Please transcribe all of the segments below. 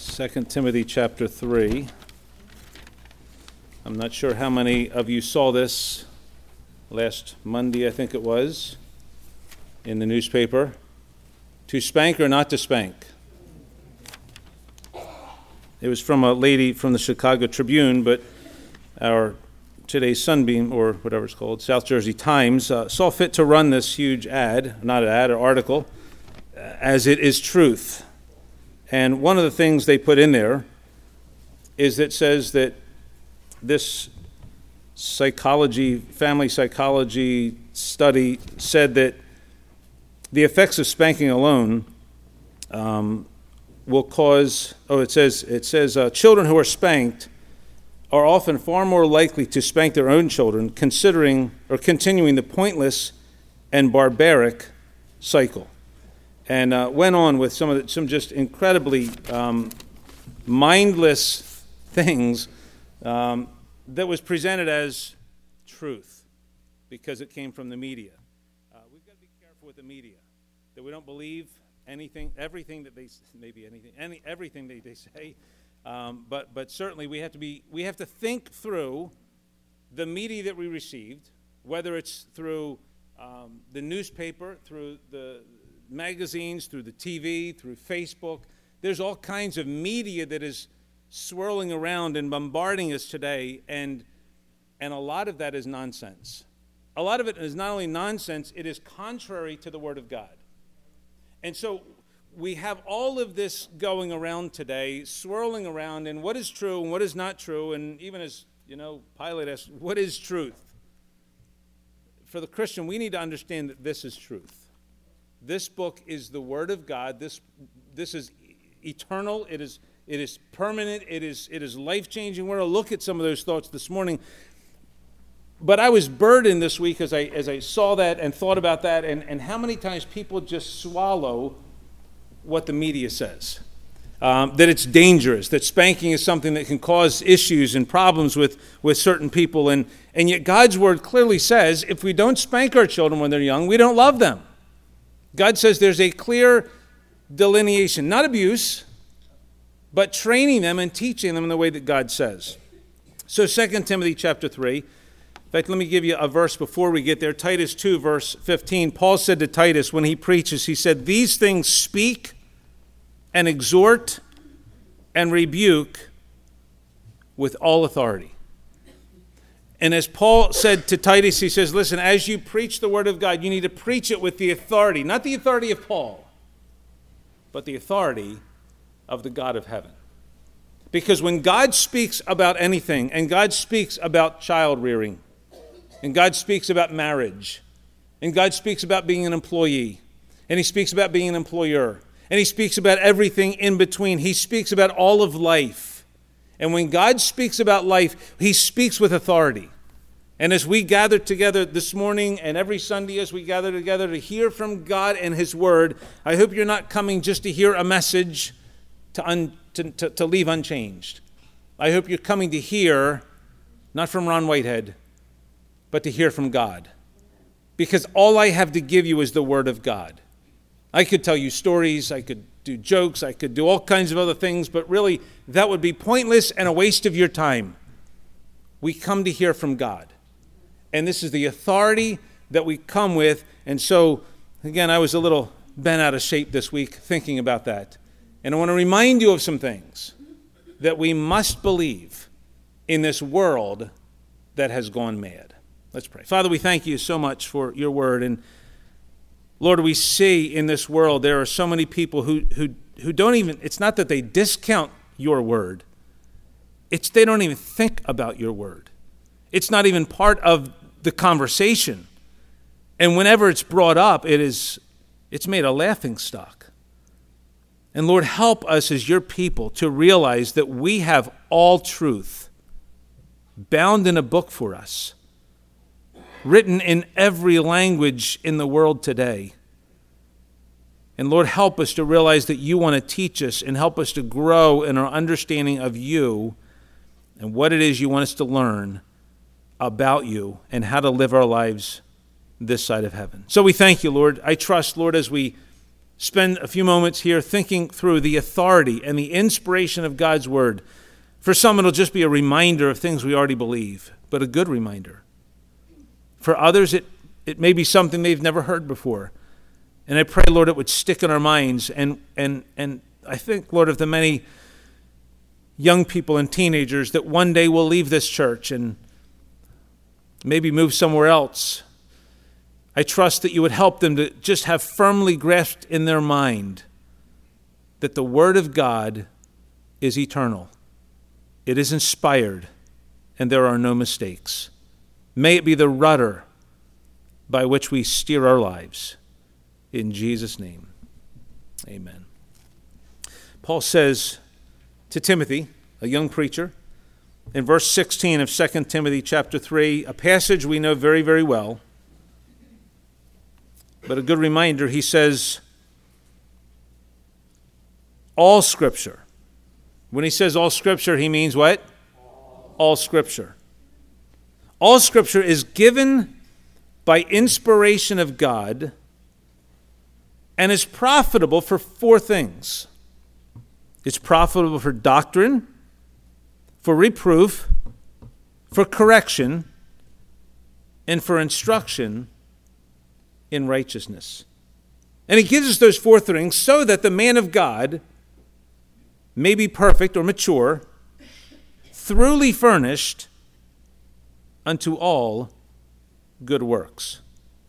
2 Timothy chapter 3. I'm not sure how many of you saw this last Monday, I think it was, in the newspaper. To spank or not to spank? It was from a lady from the Chicago Tribune, but our today's Sunbeam, or whatever it's called, South Jersey Times, saw fit to run this huge ad, not an ad, or article, as it is truth. And one of the things they put in there is that says that this family psychology study said that the effects of spanking alone will cause, it says children who are spanked are often far more likely to spank their own children, considering or continuing the pointless and barbaric cycle. And went on with some just incredibly mindless things that was presented as truth because it came from the media. We've got to be careful with the media, that we don't believe everything that they say. But certainly we have to think through the media that we received, whether it's through the newspaper, through the magazines, through the TV, through Facebook. There's all kinds of media that is swirling around and bombarding us today, and a lot of that is nonsense. A lot of it is not only nonsense, it is contrary to the Word of God. And so we have all of this going around today, swirling around, and what is true and what is not true, and even as, Pilate asked, what is truth? For the Christian, we need to understand that this is truth. This book is the Word of God. This is eternal. It is permanent. It is life-changing. We're going to look at some of those thoughts this morning. But I was burdened this week as I saw that and thought about that, and how many times people just swallow what the media says. That it's dangerous, that spanking is something that can cause issues and problems with certain people. And yet God's Word clearly says if we don't spank our children when they're young, we don't love them. God says there's a clear delineation, not abuse, but training them and teaching them in the way that God says. So 2 Timothy chapter 3, in fact, let me give you a verse before we get there. Titus 2, verse 15. Paul said to Titus when he preaches, he said, "These things speak and exhort and rebuke with all authority." And as Paul said to Titus, he says, listen, as you preach the Word of God, you need to preach it with the authority, not the authority of Paul, but the authority of the God of heaven. Because when God speaks about anything, and God speaks about child rearing, and God speaks about marriage, and God speaks about being an employee, and He speaks about being an employer, and He speaks about everything in between. He speaks about all of life. And when God speaks about life, He speaks with authority. And as we gather together this morning and every Sunday as we gather together to hear from God and His Word, I hope you're not coming just to hear a message to leave unchanged. I hope you're coming to hear, not from Ron Whitehead, but to hear from God. Because all I have to give you is the Word of God. I could tell you stories, I could do jokes, I could do all kinds of other things, but really that would be pointless and a waste of your time. We come to hear from God. And this is the authority that we come with. And so, again, I was a little bent out of shape this week thinking about that. And I want to remind you of some things that we must believe in this world that has gone mad. Let's pray. Father, we thank you so much for your word. And Lord, we see in this world there are so many people who don't even, it's not that they discount your word. It's they don't even think about your word. It's not even part of the conversation. And whenever it's brought up, it's made a laughingstock. And Lord, help us as your people to realize that we have all truth bound in a book for us, written in every language in the world today. And Lord, help us to realize that you want to teach us and help us to grow in our understanding of you and what it is you want us to learn about you and how to live our lives this side of heaven. So we thank you, Lord. I trust, Lord, as we spend a few moments here thinking through the authority and the inspiration of God's Word. For some, it'll just be a reminder of things we already believe, but a good reminder. For others, it may be something they've never heard before. And I pray, Lord, it would stick in our minds. And I think, Lord, of the many young people and teenagers that one day will leave this church and maybe move somewhere else, I trust that you would help them to just have firmly grasped in their mind that the Word of God is eternal. It is inspired, and there are no mistakes. May it be the rudder by which we steer our lives. In Jesus' name, amen. Paul says to Timothy, a young preacher, in verse 16 of 2 Timothy chapter 3, a passage we know very, very well, but a good reminder, he says, all Scripture. When he says all Scripture, he means what? All Scripture. All Scripture is given by inspiration of God and is profitable for four things. It's profitable for doctrine, for reproof, for correction, and for instruction in righteousness. And he gives us those four things so that the man of God may be perfect or mature, thoroughly furnished unto all good works.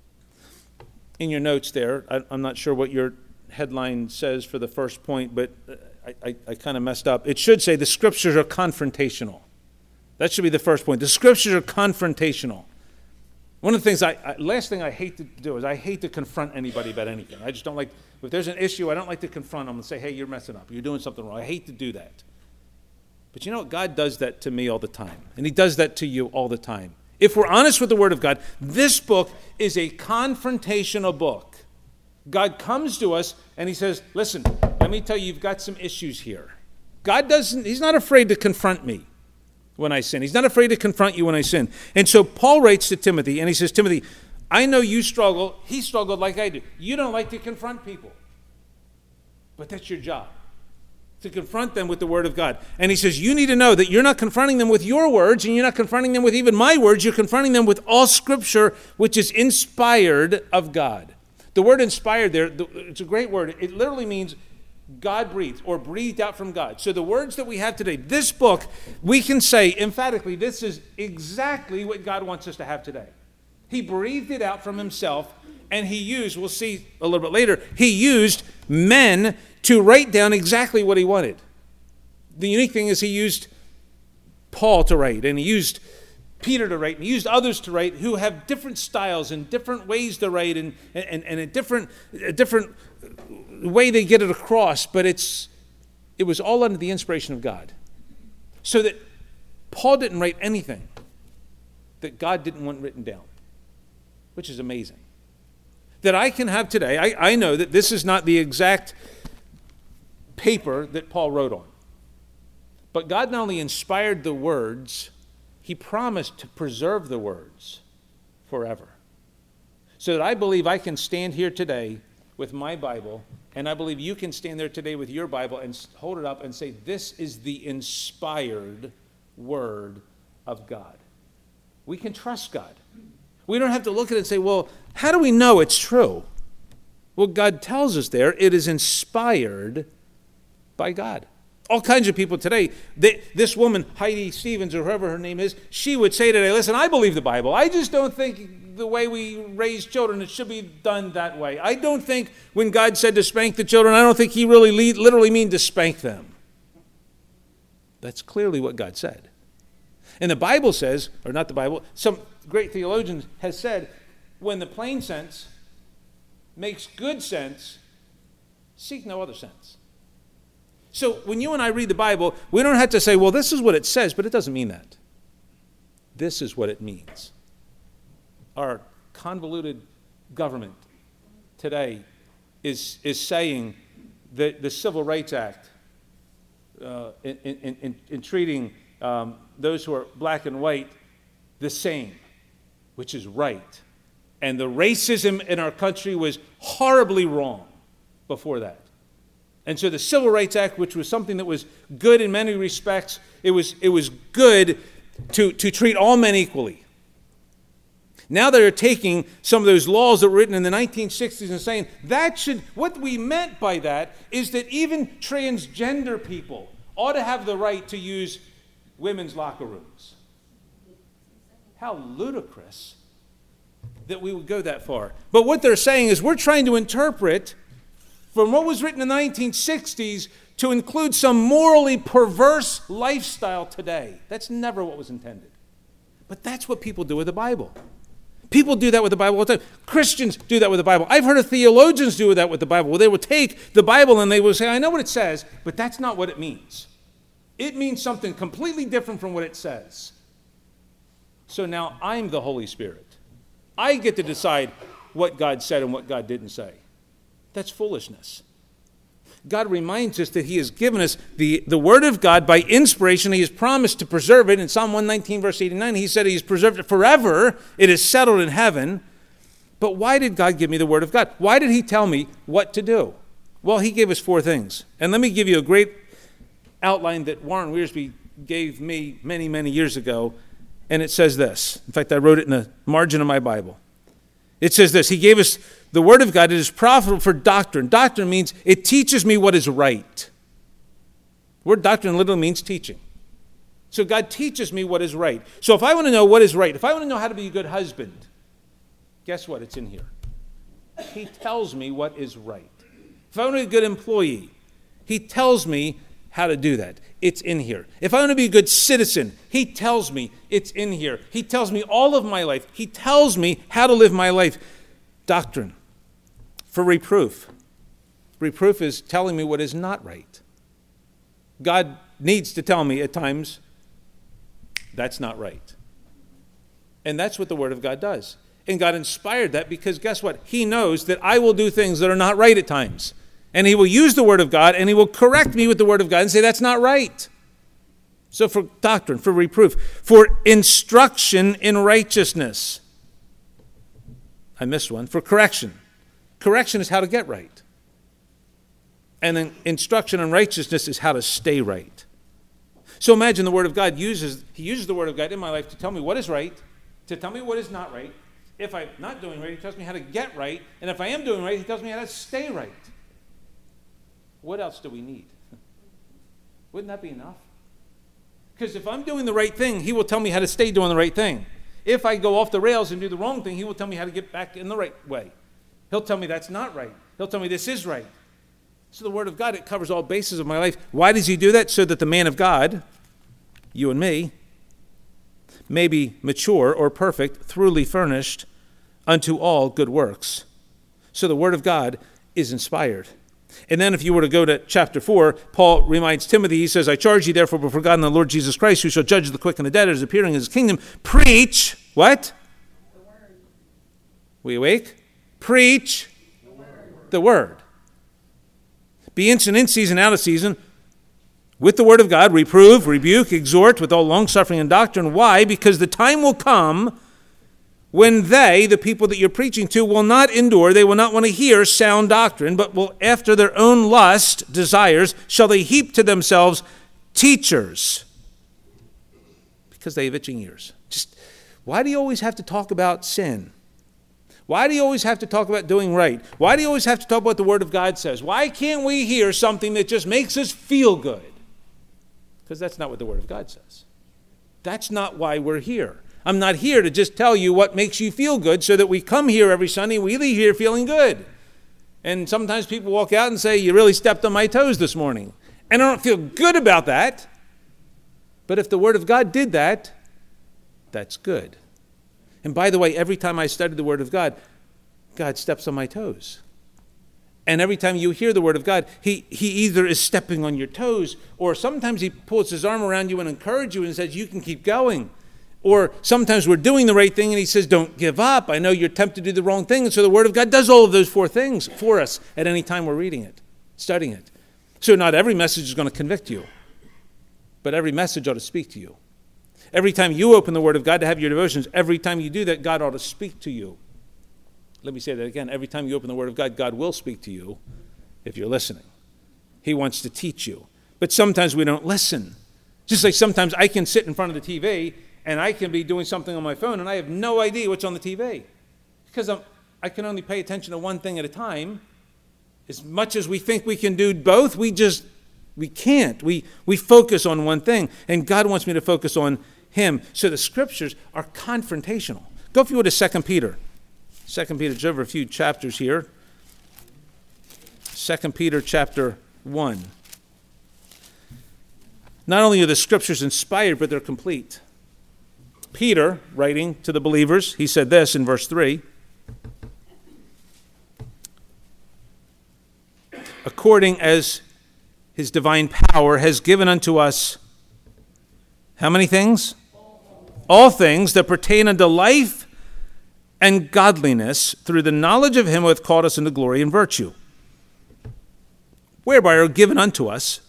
In your notes there, I'm not sure what your headline says for the first point, but I kind of messed up. It should say the Scriptures are confrontational. That should be the first point. The Scriptures are confrontational. One of the things, last thing I hate to do is I hate to confront anybody about anything. I just don't like, if there's an issue, I don't like to confront them and say, hey, you're messing up. You're doing something wrong. I hate to do that. But you know what? God does that to me all the time. And he does that to you all the time. If we're honest with the Word of God, this book is a confrontational book. God comes to us and he says, listen, let me tell you, you've got some issues here. He's not afraid to confront me when I sin. He's not afraid to confront you when I sin. And so Paul writes to Timothy and he says, Timothy, I know you struggle. He struggled like I do. You don't like to confront people. But that's your job, to confront them with the Word of God. And he says, you need to know that you're not confronting them with your words, and you're not confronting them with even my words. You're confronting them with all Scripture, which is inspired of God. The word inspired there, it's a great word. It literally means God breathed or breathed out from God. So the words that we have today, this book, we can say emphatically, this is exactly what God wants us to have today. He breathed it out from himself, and he used, we'll see a little bit later, he used men to write down exactly what he wanted. The unique thing is he used Paul to write, and he used Peter to write, and he used others to write who have different styles and different ways to write and a different way they get it across, but it was all under the inspiration of God. So that Paul didn't write anything that God didn't want written down, which is amazing. That I can have today, I know that this is not the exact paper that Paul wrote on. But God not only inspired the words, he promised to preserve the words forever. So that I believe I can stand here today with my Bible, and I believe you can stand there today with your Bible and hold it up and say, this is the inspired Word of God. We can trust God. We don't have to look at it and say, well, how do we know it's true? Well, God tells us there it is inspired by God. All kinds of people today, this woman, Heidi Stevens, or whoever her name is, she would say today, listen, I believe the Bible. I just don't think the way we raise children, it should be done that way. I don't think when God said to spank the children, I don't think he really literally mean to spank them. That's clearly what God said. And the Bible says, or not the Bible, some great theologian has said, when the plain sense makes good sense, seek no other sense. So when you and I read the Bible, we don't have to say, well, this is what it says, but it doesn't mean that. This is what it means. Our convoluted government today is saying that the Civil Rights Act, in treating those who are black and white the same, which is right. And the racism in our country was horribly wrong. before that. And so the Civil Rights Act, which was something that was good in many respects, it was good to treat all men equally. Now they're taking some of those laws that were written in the 1960s and saying what we meant by that is that even transgender people ought to have the right to use women's locker rooms. How ludicrous that we would go that far. But what they're saying is we're trying to interpret from what was written in the 1960s to include some morally perverse lifestyle today. That's never what was intended. But that's what people do with the Bible. People do that with the Bible all the time. Christians do that with the Bible. I've heard of theologians do that with the Bible, where they will take the Bible and they will say, I know what it says, but that's not what it means. It means something completely different from what it says. So now I'm the Holy Spirit. I get to decide what God said and what God didn't say. That's foolishness. God reminds us that he has given us the Word of God by inspiration. He has promised to preserve it. In Psalm 119, verse 89, he said he has preserved it forever. It is settled in heaven. But why did God give me the Word of God? Why did he tell me what to do? Well, he gave us 4 things. And let me give you a great outline that Warren Wiersbe gave me many, many years ago. And it says this. In fact, I wrote it in the margin of my Bible. It says this. He gave us the Word of God. It is profitable for doctrine. Doctrine means it teaches me what is right. The word doctrine literally means teaching. So God teaches me what is right. So if I want to know what is right, if I want to know how to be a good husband, guess what? It's in here. He tells me what is right. If I want to be a good employee, he tells me how to do that. It's in here. If I want to be a good citizen, he tells me it's in here. He tells me all of my life. He tells me how to live my life. Doctrine. For reproof. Reproof is telling me what is not right. God needs to tell me at times that's not right. And that's what the Word of God does. And God inspired that because guess what? He knows that I will do things that are not right at times. And he will use the Word of God and he will correct me with the Word of God and say that's not right. So for doctrine, for reproof, for instruction in righteousness. I missed one. For correction. Correction is how to get right. And then instruction in righteousness is how to stay right. So imagine the Word of God he uses the Word of God in my life to tell me what is right, to tell me what is not right. If I'm not doing right, he tells me how to get right. And if I am doing right, he tells me how to stay right. What else do we need? Wouldn't that be enough? Because if I'm doing the right thing, he will tell me how to stay doing the right thing. If I go off the rails and do the wrong thing, he will tell me how to get back in the right way. He'll tell me that's not right. He'll tell me this is right. So the Word of God, it covers all bases of my life. Why does he do that? So that the man of God, you and me, may be mature or perfect, thoroughly furnished unto all good works. So the Word of God is inspired. And then if you were to go to chapter 4, Paul reminds Timothy, he says, I charge you therefore before God and the Lord Jesus Christ, who shall judge the quick and the dead as appearing in his kingdom, preach, what? The Word. We awake? Preach the Word. Be instant in season, out of season, with the Word of God, reprove, rebuke, exhort, with all longsuffering and doctrine. Why? Because the time will come when they, the people that you're preaching to, will not endure, they will not want to hear sound doctrine, but will, after their own lust, desires, shall they heap to themselves teachers, because they have itching ears. Just, why do you always have to talk about sin? Why do you always have to talk about doing right? Why do you always have to talk about what the Word of God says? Why can't we hear something that just makes us feel good? Because that's not what the Word of God says. That's not why we're here. I'm not here to just tell you what makes you feel good so that we come here every Sunday and we leave here feeling good. And sometimes people walk out and say, you really stepped on my toes this morning. And I don't feel good about that. But if the Word of God did that, that's good. And by the way, every time I study the Word of God, God steps on my toes. And every time you hear the Word of God, he either is stepping on your toes, or sometimes he pulls his arm around you and encourages you and says, you can keep going. Or sometimes we're doing the right thing and he says, don't give up. I know you're tempted to do the wrong thing. And so the Word of God does all of those 4 things for us at any time we're reading it, studying it. So not every message is going to convict you, but every message ought to speak to you. Every time you open the Word of God to have your devotions, every time you do that, God ought to speak to you. Let me say that again. Every time you open the Word of God, God will speak to you. if you're listening. He wants to teach you. But sometimes we don't listen. Just like sometimes I can sit in front of the TV and I can be doing something on my phone and I have no idea what's on the TV. Because I can only pay attention to one thing at a time. As much as we think we can do both, we can't. We focus on one thing. And God wants me to focus on Him. So the Scriptures are confrontational. Go, if you would, to 2 Peter. 2 Peter, just over a few chapters here. 2 Peter chapter 1. Not only are the Scriptures inspired, but they're complete. Peter, writing to the believers, he said this in verse 3. According as His divine power has given unto us, how many things? All things that pertain unto life and godliness through the knowledge of Him who hath called us into glory and virtue, whereby are given unto us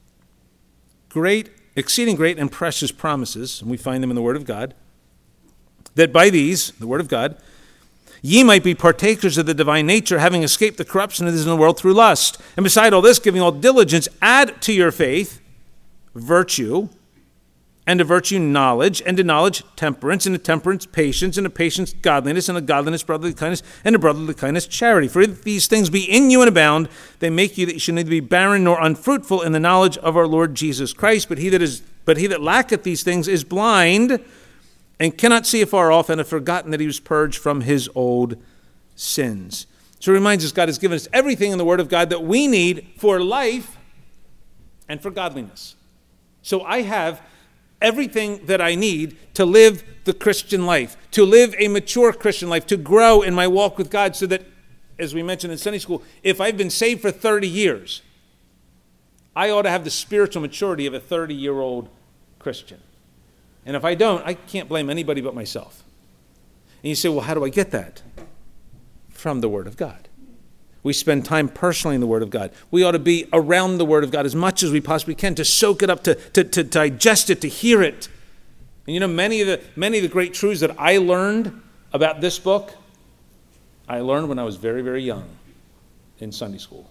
great, exceeding great and precious promises, and we find them in the Word of God, that by these, the Word of God, ye might be partakers of the divine nature, having escaped the corruption that is in the world through lust. And beside all this, giving all diligence, add to your faith virtue, and to virtue knowledge, and to knowledge temperance, and to temperance patience, and to patience godliness, and to godliness brotherly kindness, and to brotherly kindness charity. For if these things be in you and abound, they make you that you should neither be barren nor unfruitful in the knowledge of our Lord Jesus Christ. But he that lacketh these things is blind, and cannot see afar off, and hath forgotten that he was purged from his old sins. So it reminds us God has given us everything in the Word of God that we need for life and for godliness. So I have everything that I need to live the Christian life, to live a mature Christian life, to grow in my walk with God, so that, as we mentioned in Sunday school, if I've been saved for 30 years, I ought to have the spiritual maturity of a 30-year-old Christian. And if I don't, I can't blame anybody but myself. And you say, well, how do I get that? From the Word of God. We spend time personally in the Word of God. We ought to be around the Word of God as much as we possibly can, to soak it up, to digest it, to hear it. And you know, many of the great truths that I learned about this book, I learned when I was very, very young in Sunday school.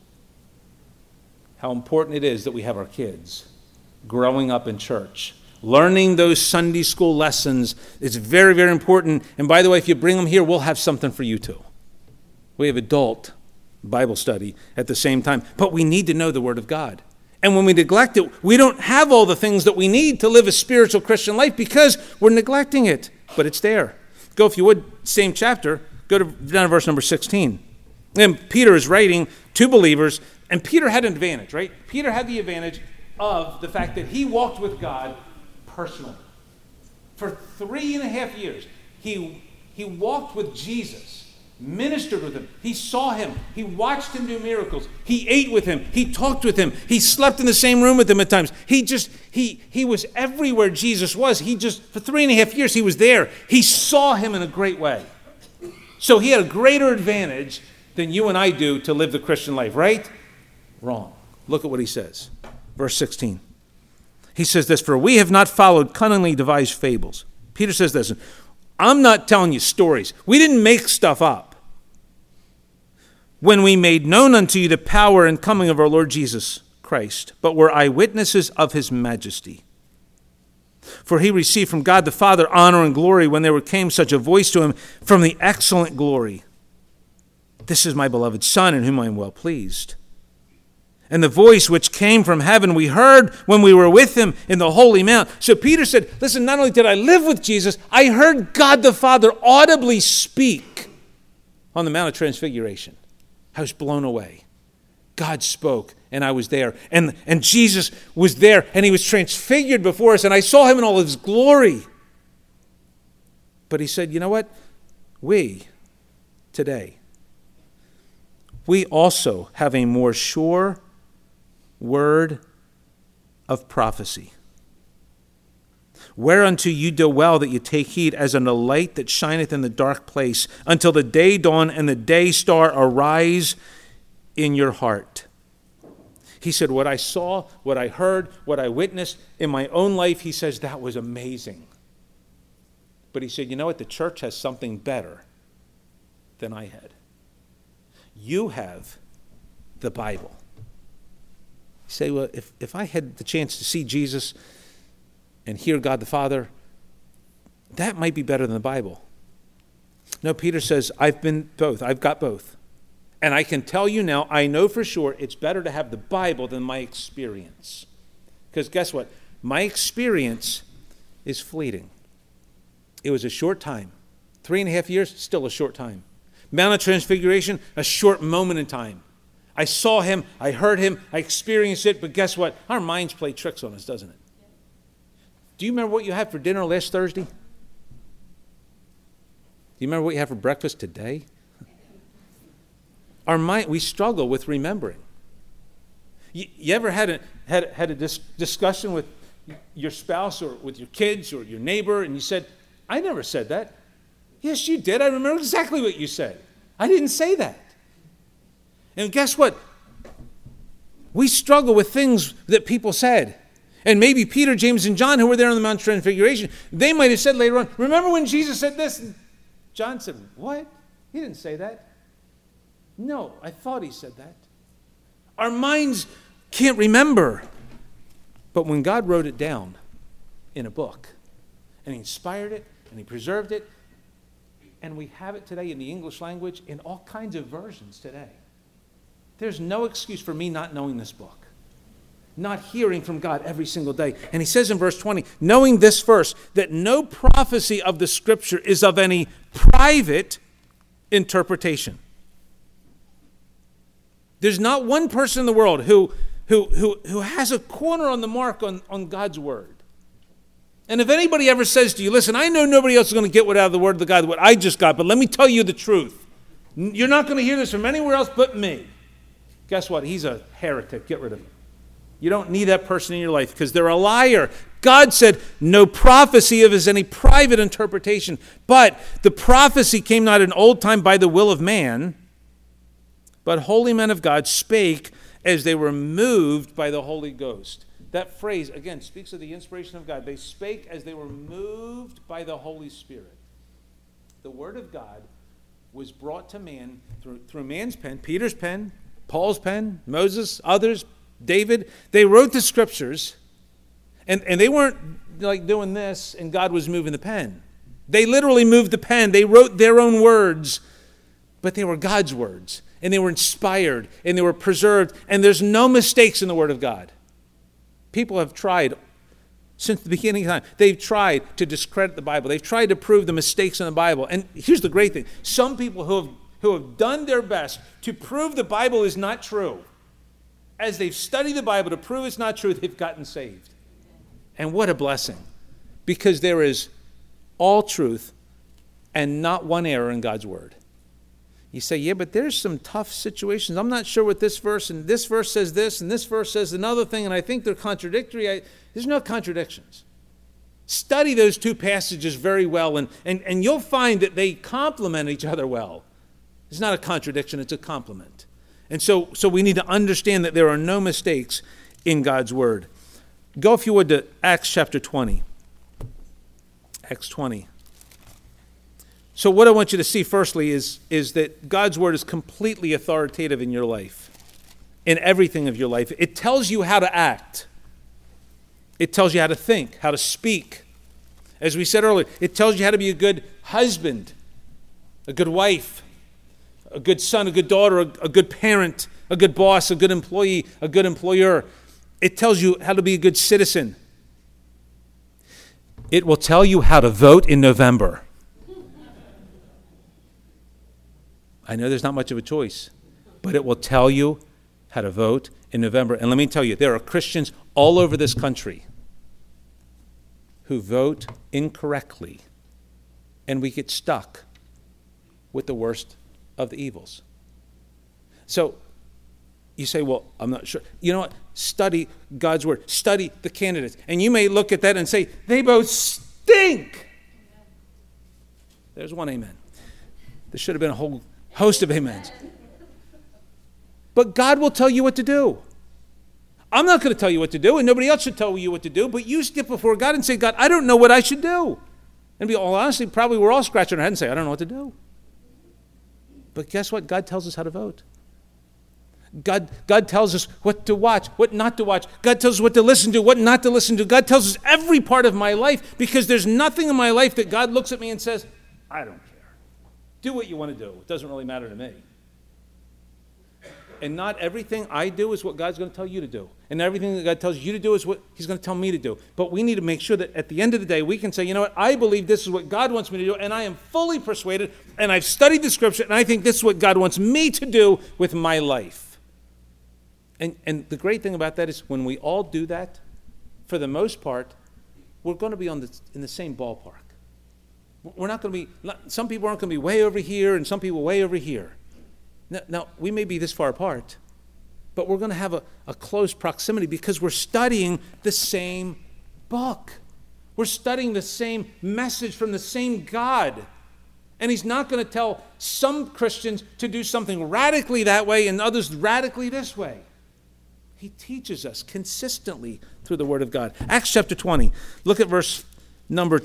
How important it is that we have our kids growing up in church. Learning those Sunday school lessons is very, very important. And by the way, if you bring them here, we'll have something for you too. We have adult Bible study at the same time. But we need to know the Word of God. And when we neglect it, we don't have all the things that we need to live a spiritual Christian life because we're neglecting it. But it's there. Go, if you would, same chapter, go down to verse number 16. And Peter is writing to believers, and Peter had an advantage, right? Peter had the advantage of the fact that he walked with God personally. For 3.5 years, he walked with Jesus. Ministered with him. He saw him. He watched him do miracles. He ate with him. He talked with him. He slept in the same room with him at times. He was everywhere Jesus was. For 3.5 years, he was there. He saw him in a great way. So he had a greater advantage than you and I do to live the Christian life, right? Wrong. Look at what he says. Verse 16. He says this, for we have not followed cunningly devised fables. Peter says this, I'm not telling you stories. We didn't make stuff up. When we made known unto you the power and coming of our Lord Jesus Christ, but were eyewitnesses of his majesty. For he received from God the Father honor and glory when there came such a voice to him from the excellent glory. This is my beloved Son, in whom I am well pleased. And the voice which came from heaven we heard when we were with him in the holy mount. So Peter said, listen, not only did I live with Jesus, I heard God the Father audibly speak on the Mount of Transfiguration. I was blown away. God spoke, and I was there. And Jesus was there, and he was transfigured before us, and I saw him in all his glory. But he said, you know what? We, today, we also have a more sure word of prophecy, whereunto you do well that you take heed, as unto light that shineth in the dark place, until the day dawn and the day star arise in your heart. He said, what I saw, what I heard, what I witnessed in my own life, he says, that was amazing. But he said, you know what? The church has something better than I had. You have the Bible. You say, well, if I had the chance to see Jesus and hear God the Father, that might be better than the Bible. No, Peter says, I've been both. I've got both. And I can tell you now, I know for sure it's better to have the Bible than my experience. Because guess what? My experience is fleeting. It was a short time. 3.5 years, still a short time. Mount of Transfiguration, a short moment in time. I saw him, I heard him, I experienced it, but guess what? Our minds play tricks on us, doesn't it? Do you remember what you had for dinner last Thursday? Do you remember what you had for breakfast today? Our mind, we struggle with remembering. You ever had a discussion with your spouse or with your kids or your neighbor, and you said, I never said that. Yes, you did. I remember exactly what you said. I didn't say that. And guess what? We struggle with things that people said. And maybe Peter, James, and John, who were there on the Mount of Transfiguration, they might have said later on, remember when Jesus said this? And John said, what? He didn't say that. No, I thought he said that. Our minds can't remember. But when God wrote it down in a book, and he inspired it, and he preserved it, and we have it today in the English language in all kinds of versions today. There's no excuse for me not knowing this book, not hearing from God every single day. And he says in verse 20, knowing this verse, that no prophecy of the Scripture is of any private interpretation. There's not one person in the world who has a corner on the mark on God's word. And if anybody ever says to you, listen, I know nobody else is going to get what out of the word of God what I just got, but let me tell you the truth. You're not going to hear this from anywhere else but me. Guess what? He's a heretic. Get rid of him. You don't need that person in your life because they're a liar. God said no prophecy of is any private interpretation, but the prophecy came not in old time by the will of man, but holy men of God spake as they were moved by the Holy Ghost. That phrase, again, speaks of the inspiration of God. They spake as they were moved by the Holy Spirit. The Word of God was brought to man through man's pen, Peter's pen, Paul's pen, Moses, others, David. They wrote the Scriptures, and they weren't like doing this, and God was moving the pen. They literally moved the pen. They wrote their own words, but they were God's words, and they were inspired, and they were preserved, and there's no mistakes in the Word of God. People have tried since the beginning of time. They've tried to discredit the Bible. They've tried to prove the mistakes in the Bible. And here's the great thing. Some people who have done their best to prove the Bible is not true, as they've studied the Bible to prove it's not true, they've gotten saved. And what a blessing. Because there is all truth and not one error in God's Word. You say, yeah, but there's some tough situations. I'm not sure what this verse, and this verse says this, and this verse says another thing, and I think they're contradictory. There's no contradictions. Study those two passages very well, and you'll find that they complement each other well. It's not a contradiction, it's a complement. And so we need to understand that there are no mistakes in God's Word. Go, if you would, to Acts chapter 20. Acts 20. So what I want you to see firstly is that God's Word is completely authoritative in your life, in everything of your life. It tells you how to act. It tells you how to think, how to speak. As we said earlier, it tells you how to be a good husband, a good wife, a good son, a good daughter, a good parent, a good boss, a good employee, a good employer. It tells you how to be a good citizen. It will tell you how to vote in November. I know there's not much of a choice, but it will tell you how to vote in November. And let me tell you, there are Christians all over this country who vote incorrectly, and we get stuck with the worst of the evils. So you say, well, I'm not sure. You know what? Study God's Word. Study the candidates. And you may look at that and say, they both stink. There's one amen. There should have been a whole host of amens. But God will tell you what to do. I'm not going to tell you what to do, and nobody else should tell you what to do, but you skip before God and say, God, I don't know what I should do. And be all honestly, probably we're all scratching our head and say, I don't know what to do. But guess what? God tells us how to vote. God tells us what to watch, what not to watch. God tells us what to listen to, what not to listen to. God tells us every part of my life, because there's nothing in my life that God looks at me and says, I don't care. Do what you want to do. It doesn't really matter to me. And not everything I do is what God's going to tell you to do. And everything that God tells you to do is what he's going to tell me to do. But we need to make sure that at the end of the day, we can say, you know what, I believe this is what God wants me to do, and I am fully persuaded, and I've studied the Scripture, and I think this is what God wants me to do with my life. And the great thing about that is when we all do that, for the most part, we're going to be in the same ballpark. We're not going to be, some people aren't going to be way over here, and some people way over here. Now, we may be this far apart, but we're going to have a close proximity because we're studying the same book. We're studying the same message from the same God. And he's not going to tell some Christians to do something radically that way and others radically this way. He teaches us consistently through the Word of God. Acts chapter 20. Look at verse number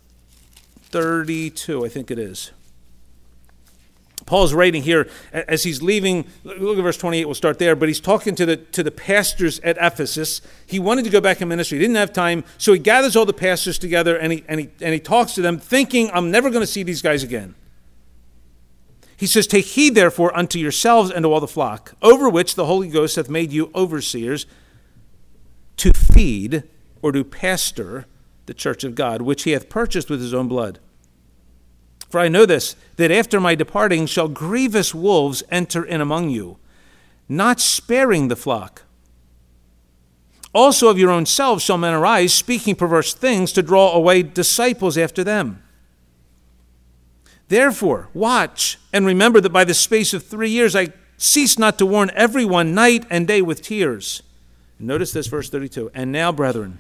32, I think it is. Paul's writing here as he's leaving. Look at verse 28, we'll start there. But he's talking to the pastors at Ephesus. He wanted to go back in ministry. He didn't have time. So he gathers all the pastors together and he talks to them, thinking, I'm never going to see these guys again. He says, take heed, therefore, unto yourselves and to all the flock, over which the Holy Ghost hath made you overseers, to feed or to pastor the church of God, which he hath purchased with his own blood. For I know this, that after my departing shall grievous wolves enter in among you, not sparing the flock. Also of your own selves shall men arise, speaking perverse things, to draw away disciples after them. Therefore, watch, and remember that by the space of 3 years I cease not to warn everyone night and day with tears. Notice this, verse 32. And now, brethren,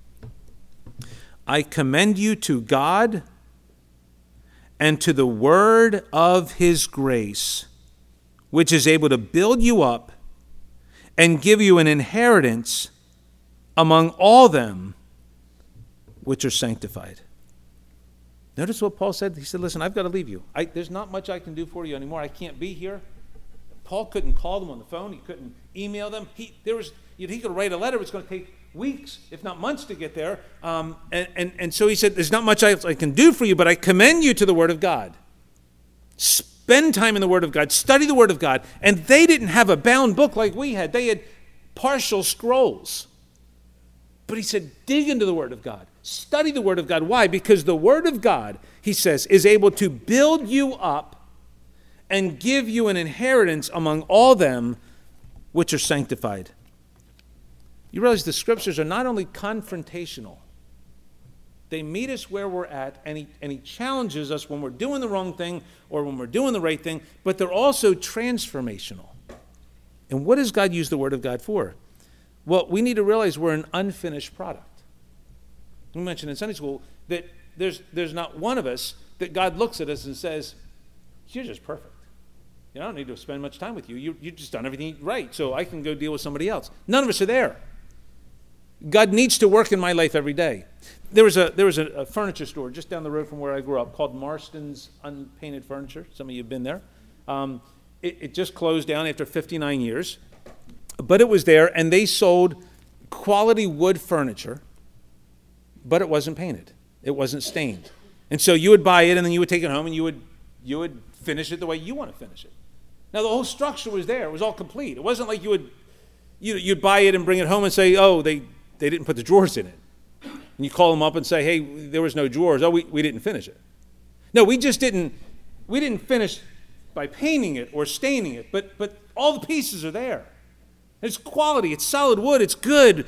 I commend you to God and to the word of his grace, which is able to build you up and give you an inheritance among all them which are sanctified. Notice what Paul said. He said, listen, I've got to leave you. There's not much I can do for you anymore. I can't be here. Paul couldn't call them on the phone. He couldn't email them. He could write a letter. It's going to take weeks, if not months, to get there. And so he said, there's not much I can do for you, but I commend you to the Word of God. Spend time in the Word of God. Study the Word of God. And they didn't have a bound book like we had. They had partial scrolls. But he said, dig into the Word of God. Study the Word of God. Why? Because the Word of God, he says, is able to build you up and give you an inheritance among all them which are sanctified. You realize the Scriptures are not only confrontational, they meet us where we're at, and he challenges us when we're doing the wrong thing or when we're doing the right thing, but they're also transformational. And what does God use the Word of God for? Well, we need to realize we're an unfinished product. We mentioned in Sunday school that there's not one of us that God looks at us and says, you're just perfect. I don't need to spend much time with you. You've just done everything right, so I can go deal with somebody else. None of us are there. God needs to work in my life every day. There was a furniture store just down the road from where I grew up called Marston's Unpainted Furniture. Some of you have been there. It just closed down after 59 years. But it was there, and they sold quality wood furniture, but it wasn't painted. It wasn't stained. And so you would buy it, and then you would take it home, and you would finish it the way you want to finish it. Now, the whole structure was there. It was all complete. It wasn't like you'd buy it and bring it home and say, oh, they didn't put the drawers in it. And you call them up and say, hey, there was no drawers. Oh, we didn't finish it. No, we didn't finish by painting it or staining it, but all the pieces are there. It's quality, it's solid wood, it's good.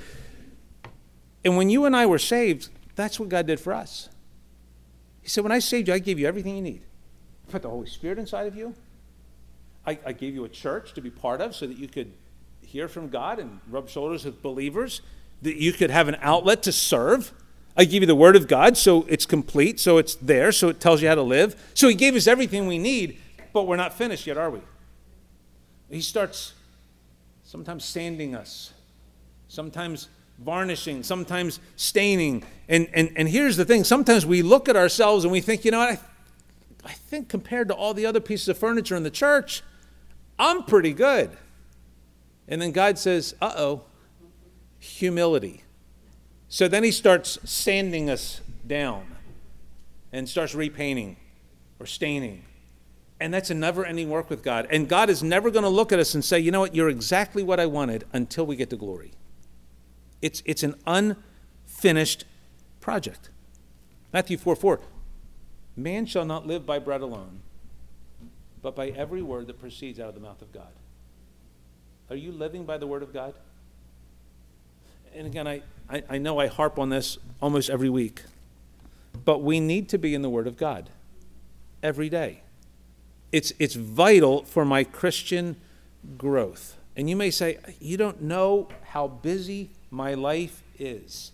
And when you and I were saved, that's what God did for us. He said, when I saved you, I gave you everything you need. I put the Holy Spirit inside of you. I gave you a church to be part of so that you could hear from God and rub shoulders with believers, that you could have an outlet to serve. I give you the Word of God, so it's complete, so it's there, so it tells you how to live. So he gave us everything we need, but we're not finished yet, are we? He starts sometimes sanding us, sometimes varnishing, sometimes staining. And here's the thing. Sometimes we look at ourselves and we think, you know what, I think compared to all the other pieces of furniture in the church, I'm pretty good. And then God says, uh-oh, humility. So then he starts sanding us down and starts repainting or staining. And that's a never-ending work with God. And God is never going to look at us and say, you know what, you're exactly what I wanted, until we get to glory. It's an unfinished project. Matthew 4:4, man shall not live by bread alone, but by every word that proceeds out of the mouth of God. Are you living by the word of God? And again, I know I harp on this almost every week, but we need to be in the word of God every day. It's vital for my Christian growth. And you may say, you don't know how busy my life is.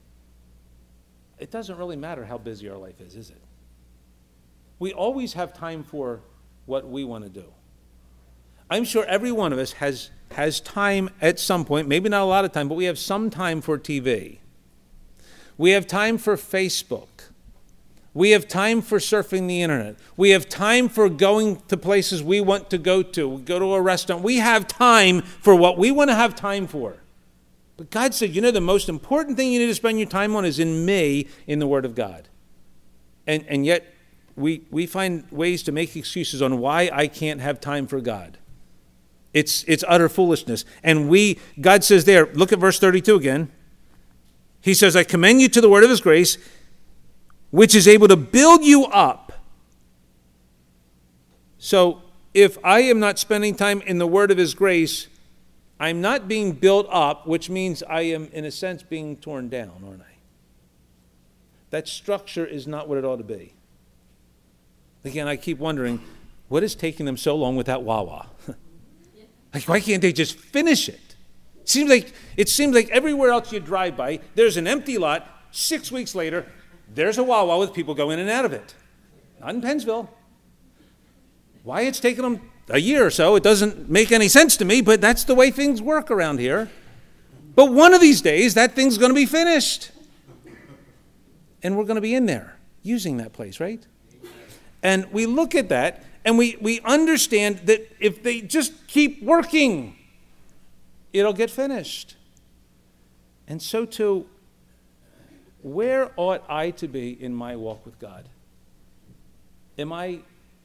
It doesn't really matter how busy our life is it? We always have time for what we want to do. I'm sure every one of us has time at some point, maybe not a lot of time, but we have some time for TV. We have time for Facebook. We have time for surfing the internet. We have time for going to places we want to go to. We go to a restaurant. We have time for what we want to have time for. But God said, you know, the most important thing you need to spend your time on is in me, in the Word of God. And yet we find ways to make excuses on why I can't have time for God. It's utter foolishness. And God says there, look at verse 32 again. He says, I commend you to the word of his grace, which is able to build you up. So if I am not spending time in the word of his grace, I'm not being built up, which means I am, in a sense, being torn down, aren't I? That structure is not what it ought to be. Again, I keep wondering, what is taking them so long with that Wawa? Like, why can't they just finish it? It seems like everywhere else you drive by, there's an empty lot. 6 weeks later, there's a Wawa with people going in and out of it. Not in Pennsville. Why it's taken them a year or so, it doesn't make any sense to me, but that's the way things work around here. But one of these days, that thing's going to be finished. And we're going to be in there using that place, right? And we look at that, and we understand that if they just keep working, it'll get finished. And so too, where ought I to be in my walk with God? Am I,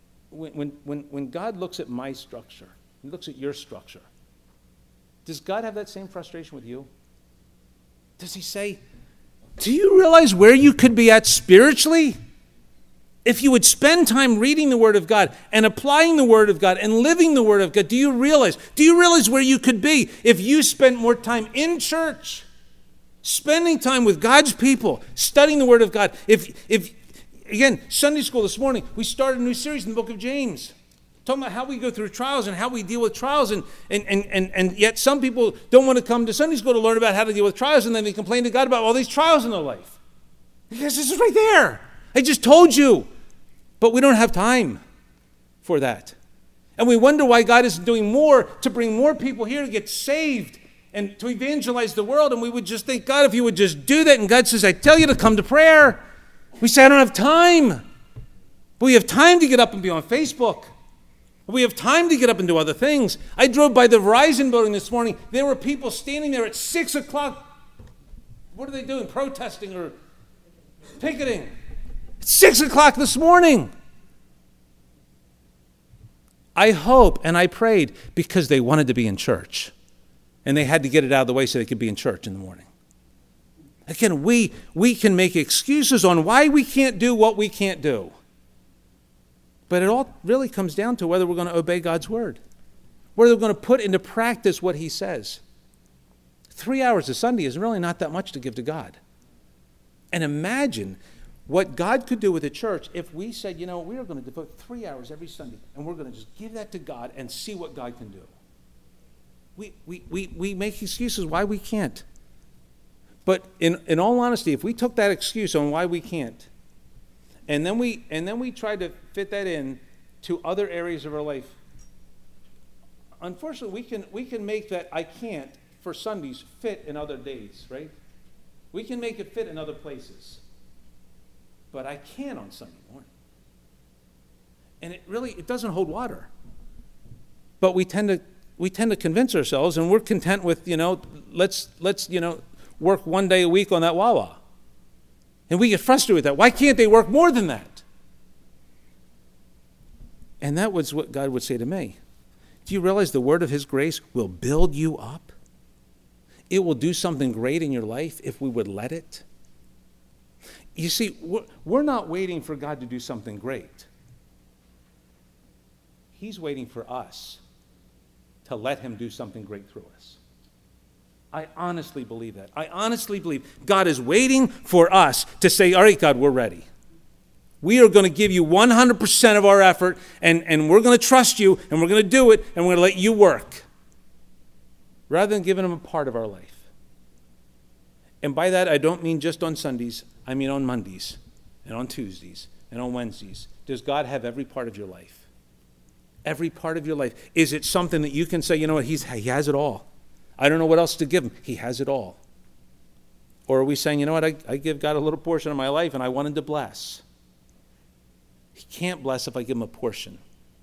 when God looks at my structure, he looks at your structure, does God have that same frustration with you? Does he say, do you realize where you could be at spiritually? If you would spend time reading the Word of God and applying the Word of God and living the Word of God, do you realize where you could be if you spent more time in church, spending time with God's people, studying the Word of God? If again, Sunday school this morning, we started a new series in the book of James, talking about how we go through trials and how we deal with trials, and yet some people don't want to come to Sunday school to learn about how to deal with trials, and then they complain to God about all these trials in their life. Because this is right there. I just told you. But we don't have time for that. And we wonder why God isn't doing more to bring more people here to get saved and to evangelize the world. And we would just think, God, if you would just do that. And God says, I tell you to come to prayer. We say, I don't have time. But we have time to get up and be on Facebook. We have time to get up and do other things. I drove by the Verizon building this morning. There were people standing there at 6 o'clock. What are they doing? Protesting or picketing. 6 o'clock this morning. I hope and I prayed because they wanted to be in church. And they had to get it out of the way so they could be in church in the morning. Again, we can make excuses on why we can't do what we can't do. But it all really comes down to whether we're going to obey God's word. Whether we're going to put into practice what he says. 3 hours a Sunday is really not that much to give to God. And imagine what God could do with the church if we said, you know, we are going to devote 3 hours every Sunday, and we're going to just give that to God and see what God can do. We make excuses why we can't. But in all honesty, if we took that excuse on why we can't, and then we tried to fit that in to other areas of our life, unfortunately, we can make that I can't for Sundays fit in other days, right? We can make it fit in other places. But I can on Sunday morning. And it doesn't hold water. But we tend to we tend to convince ourselves, and we're content with, let's work 1 day a week on that Wawa. And we get frustrated with that. Why can't they work more than that? And that was what God would say to me. Do you realize the word of his grace will build you up? It will do something great in your life if we would let it. You see, we're not waiting for God to do something great. He's waiting for us to let him do something great through us. I honestly believe that. I honestly believe God is waiting for us to say, all right, God, we're ready. We are going to give you 100% of our effort, and we're going to trust you, and we're going to do it, and we're going to let you work, rather than giving him a part of our life. And by that, I don't mean just on Sundays. I mean on Mondays, and on Tuesdays, and on Wednesdays. Does God have every part of your life? Every part of your life. Is it something that you can say, you know what, he has it all. I don't know what else to give him. He has it all. Or are we saying, you know what, I give God a little portion of my life, and I want him to bless. He can't bless if I give him a portion.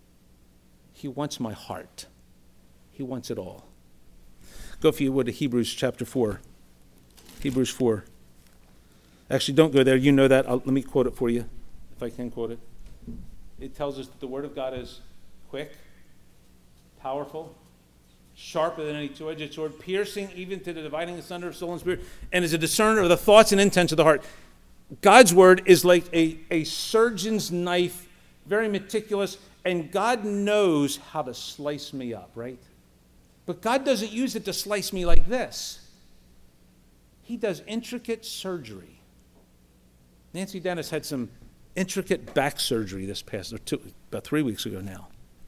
He wants my heart. He wants it all. Go, if you would, to Hebrews chapter 4. Hebrews 4. Actually, don't go there. You know that. Let me quote it for you, if I can quote it. It tells us that the word of God is quick, powerful, sharper than any two-edged sword, piercing even to the dividing asunder of soul and spirit, and is a discerner of the thoughts and intents of the heart. God's word is like a surgeon's knife, very meticulous, and God knows how to slice me up, right? But God doesn't use it to slice me like this. He does intricate surgery. Nancy Dennis had some intricate back surgery about 3 weeks ago now.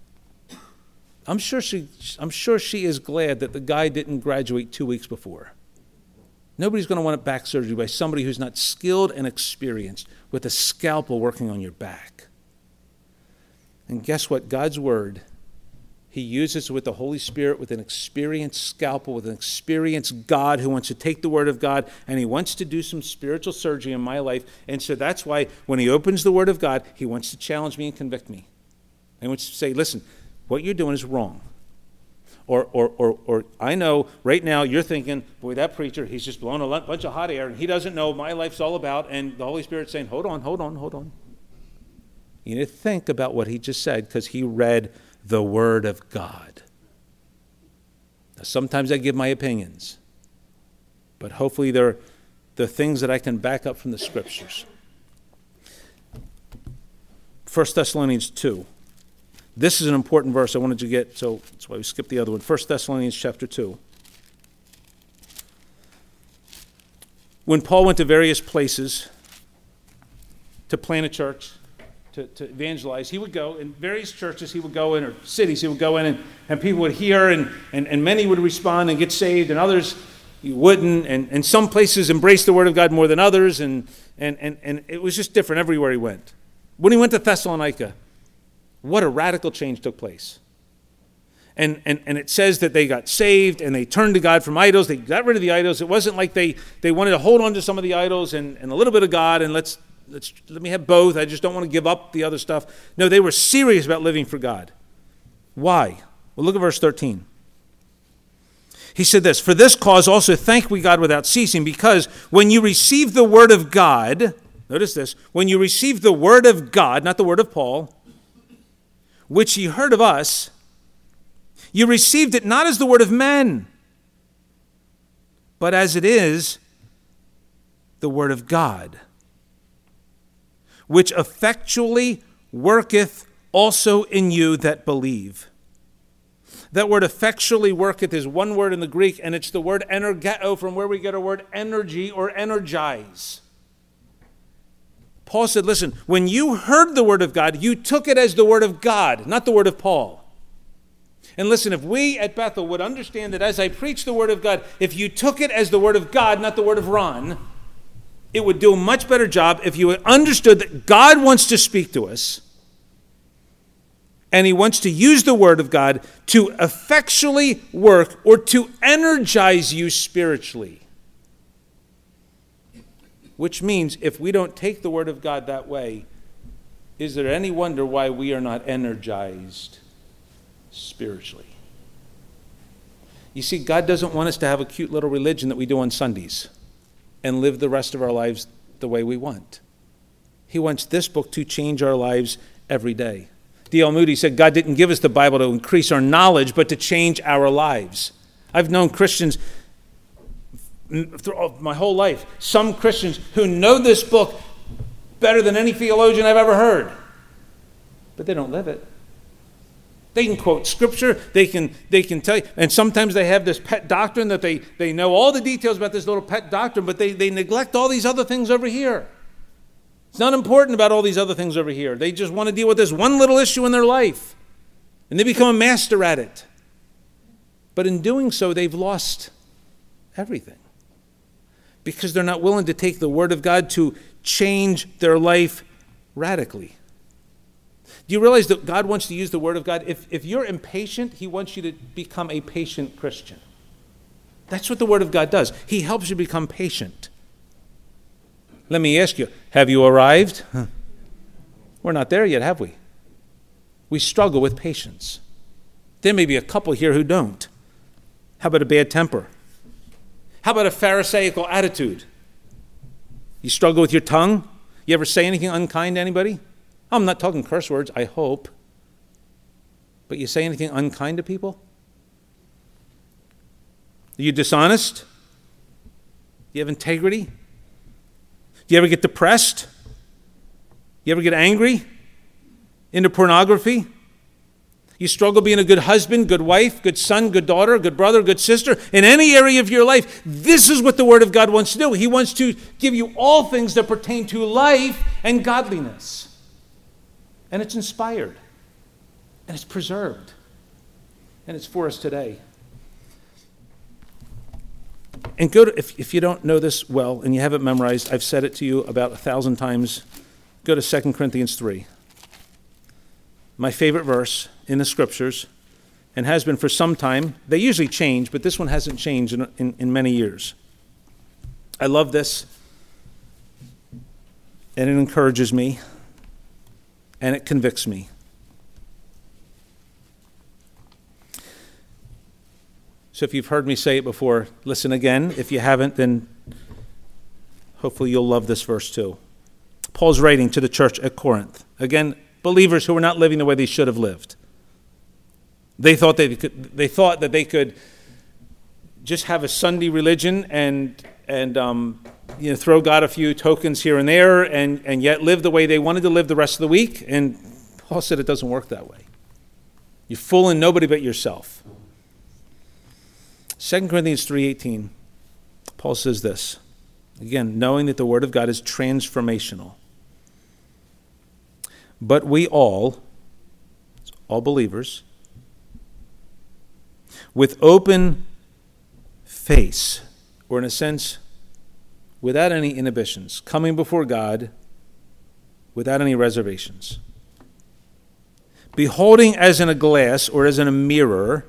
I'm sure she is glad that the guy didn't graduate 2 weeks before. Nobody's going to want a back surgery by somebody who's not skilled and experienced with a scalpel working on your back. And guess what? God's word, he uses with the Holy Spirit, with an experienced scalpel, with an experienced God who wants to take the word of God, and he wants to do some spiritual surgery in my life. And so that's why when he opens the word of God, he wants to challenge me and convict me. He wants to say, listen, what you're doing is wrong. Or I know right now you're thinking, boy, that preacher, he's just blowing a bunch of hot air, and he doesn't know what my life's all about, and the Holy Spirit's saying, hold on. You need to think about what he just said, because he read the word of God. Now, sometimes I give my opinions, but hopefully they're the things that I can back up from the scriptures. 1 Thessalonians 2. This is an important verse I wanted you to get, so that's why we skipped the other one. 1 Thessalonians chapter 2. When Paul went to various places to plant a church, to evangelize, he would go in various churches, he would go in, or cities, he would go in, and people would hear, and many would respond and get saved, and others wouldn't, and some places embraced the word of God more than others, and it was just different everywhere he went. When he went to Thessalonica, what a radical change took place. And it says that they got saved and they turned to God from idols. They got rid of the idols. It wasn't like they wanted to hold on to some of the idols and a little bit of God, and let me have both. I just don't want to give up the other stuff. No, they were serious about living for God. Why? Well, look at verse 13. He said this, for this cause also thank we God without ceasing, because when you received the word of God, notice this, when you received the word of God, not the word of Paul, which ye heard of us, you received it not as the word of men, but as it is the word of God, which effectually worketh also in you that believe. That word effectually worketh is one word in the Greek, and it's the word energeto, from where we get our word energy or energize. Paul said, listen, when you heard the word of God, you took it as the word of God, not the word of Paul. And listen, if we at Bethel would understand that as I preach the word of God, if you took it as the word of God, not the word of Ron, it would do a much better job if you understood that God wants to speak to us, and he wants to use the word of God to effectually work or to energize you spiritually. Which means if we don't take the word of God that way, is there any wonder why we are not energized spiritually? You see, God doesn't want us to have a cute little religion that we do on Sundays and live the rest of our lives the way we want. He wants this book to change our lives every day. D.L. Moody said, God didn't give us the Bible to increase our knowledge, but to change our lives. I've known Christians through my whole life, some Christians who know this book better than any theologian I've ever heard, but they don't live it. They can quote scripture, they can tell you, and sometimes they have this pet doctrine that they know all the details about this little pet doctrine, but they neglect all these other things over here. It's not important about all these other things over here. They just want to deal with this one little issue in their life, and they become a master at it. But in doing so, they've lost everything because they're not willing to take the Word of God to change their life radically. Do you realize that God wants to use the Word of God? If you're impatient, He wants you to become a patient Christian. That's what the Word of God does. He helps you become patient. Let me ask you, have you arrived? We're not there yet, have we? We struggle with patience. There may be a couple here who don't. How about a bad temper? How about a Pharisaical attitude? You struggle with your tongue? You ever say anything unkind to anybody? I'm not talking curse words, I hope. But you say anything unkind to people? Are you dishonest? Do you have integrity? Do you ever get depressed? You ever get angry? Into pornography? You struggle being a good husband, good wife, good son, good daughter, good brother, good sister. In any area of your life, this is what the Word of God wants to do. He wants to give you all things that pertain to life and godliness. And it's inspired. And it's preserved. And it's for us today. And go to, if you don't know this well and you haven't memorized, I've said it to you about 1,000 times, go to 2 Corinthians 3. My favorite verse in the Scriptures, and has been for some time. They usually change, but this one hasn't changed in many years. I love this, and it encourages me, and it convicts me. So if you've heard me say it before, listen again. If you haven't, then hopefully you'll love this verse too. Paul's writing to the church at Corinth. Again, believers who were not living the way they should have lived. They thought that they could just have a Sunday religion and throw God a few tokens here and there and yet live the way they wanted to live the rest of the week. And Paul said it doesn't work that way. You're fooling nobody but yourself. 2 Corinthians 3:18, Paul says this, again, knowing that the Word of God is transformational. But we all believers, with open face, or in a sense, without any inhibitions, coming before God without any reservations, beholding as in a glass or as in a mirror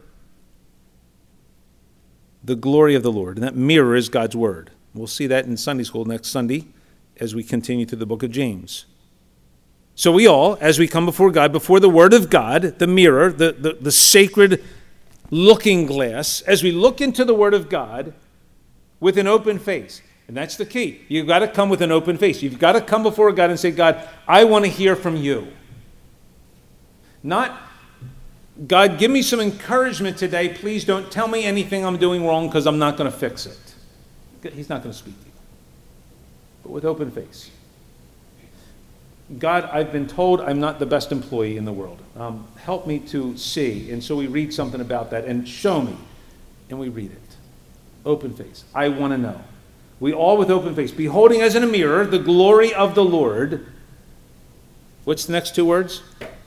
the glory of the Lord. And that mirror is God's Word. We'll see that in Sunday school next Sunday as we continue through the book of James. So we all, as we come before God, before the Word of God, the mirror, the sacred looking glass, as we look into the Word of God with an open face. And that's the key. You've got to come with an open face. You've got to come before God and say, God, I want to hear from you. Not, God, give me some encouragement today. Please don't tell me anything I'm doing wrong because I'm not going to fix it. He's not going to speak to you. But with open face. God, I've been told I'm not the best employee in the world. Help me to see. And so we read something about that and show me. And we read it. Open face. I want to know. We all with open face. Beholding as in a mirror the glory of the Lord. What's the next two words?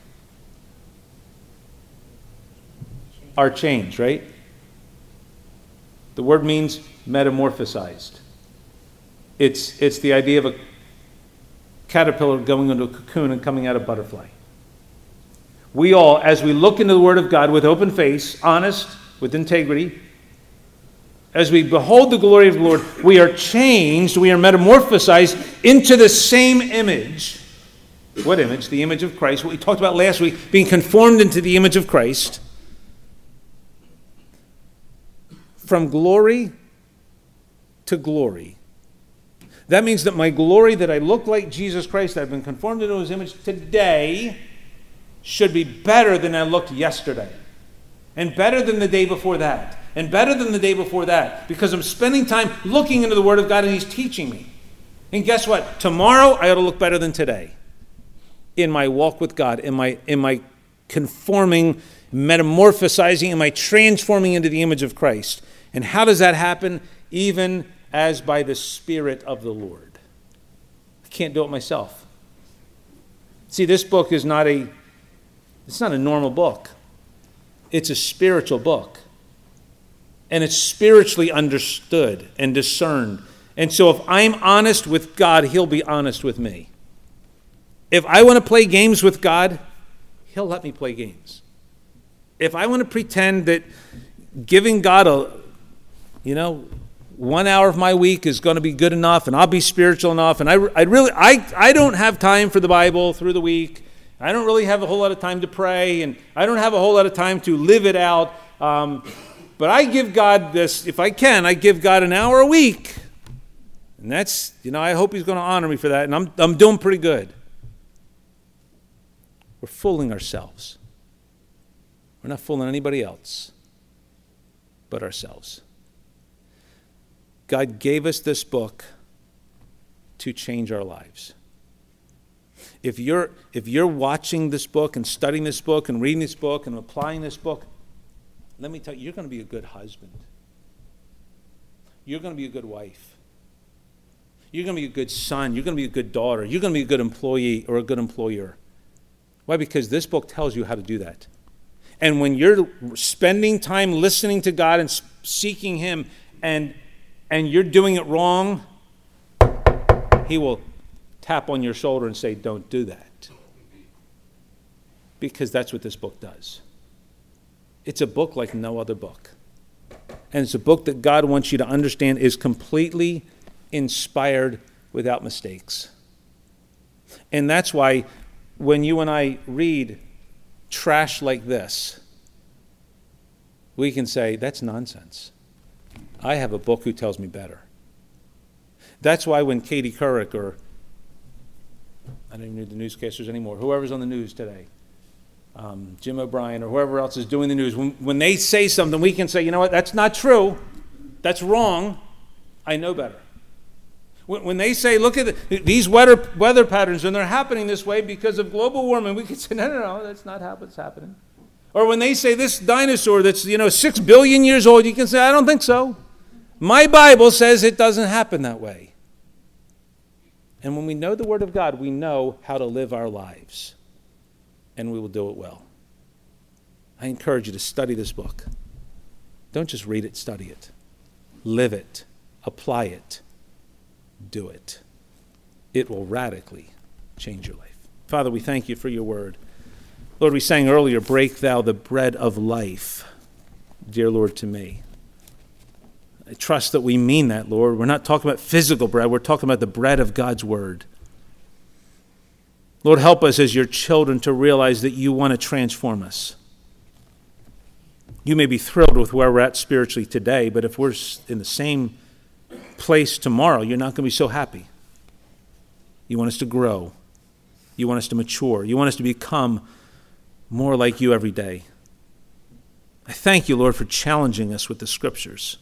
Are changed, right? The word means metamorphosized. It's the idea of a caterpillar going into a cocoon and coming out a butterfly. We all, as we look into the Word of God with open face, honest, with integrity, as we behold the glory of the Lord, we are changed, we are metamorphosized into the same image. What image? The image of Christ. What we talked about last week, being conformed into the image of Christ. from glory to glory. That means that my glory, that I look like Jesus Christ, that I've been conformed into his image today, should be better than I looked yesterday. And better than the day before that. And better than the day before that. Because I'm spending time looking into the Word of God and he's teaching me. And guess what? Tomorrow I ought to look better than today. In my walk with God, in my conforming, metamorphosizing, in my transforming into the image of Christ. And how does that happen? Even as by the Spirit of the Lord. I can't do it myself. See, this book is not a normal book. It's a spiritual book. And it's spiritually understood and discerned. And so if I'm honest with God, he'll be honest with me. If I want to play games with God, he'll let me play games. If I want to pretend that giving God 1 hour of my week is going to be good enough and I'll be spiritual enough, and I don't have time for the Bible through the week. I don't really have a whole lot of time to pray, and I don't have a whole lot of time to live it out. But I give God this, if I can, I give God an hour a week. And that's, I hope he's going to honor me for that, and I'm doing pretty good. We're fooling ourselves. We're not fooling anybody else but ourselves. God gave us this book to change our lives. If you're watching this book and studying this book and reading this book and applying this book, let me tell you, you're going to be a good husband. You're going to be a good wife. You're going to be a good son. You're going to be a good daughter. You're going to be a good employee or a good employer. Why? Because this book tells you how to do that. And when you're spending time listening to God and seeking him, and you're doing it wrong, he will tap on your shoulder and say, don't do that. Because that's what this book does. It's a book like no other book. And it's a book that God wants you to understand is completely inspired without mistakes. And that's why when you and I read trash like this, we can say, that's nonsense. I have a book who tells me better. That's why when Katie Couric, or I don't even need the newscasters anymore, whoever's on the news today, Jim O'Brien or whoever else is doing the news, when they say something, we can say, you know what, that's not true. That's wrong. I know better. When they say, look at these weather patterns, and they're happening this way because of global warming, we can say, no, that's not how it's happening. Or when they say this dinosaur that's 6 billion years old, you can say, I don't think so. My Bible says it doesn't happen that way. And when we know the Word of God, we know how to live our lives. And we will do it well. I encourage you to study this book. Don't just read it, study it. Live it. Apply it. Do it. It will radically change your life. Father, we thank you for your word. Lord, we sang earlier, break thou the bread of life, dear Lord, to me. I trust that we mean that, Lord. We're not talking about physical bread. We're talking about the bread of God's word. Lord, help us as your children to realize that you want to transform us. You may be thrilled with where we're at spiritually today, but if we're in the same place tomorrow, you're not going to be so happy. You want us to grow. You want us to mature. You want us to become more like you every day. I thank you, Lord, for challenging us with the scriptures.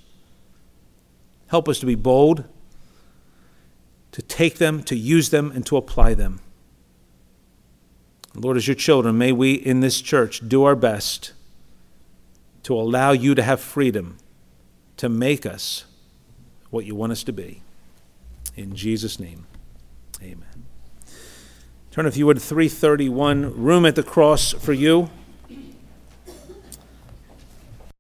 Help us to be bold, to take them, to use them, and to apply them. Lord, as your children, may we in this church do our best to allow you to have freedom to make us what you want us to be. In Jesus' name, amen. Turn, if you would, 331, Room at the Cross for You.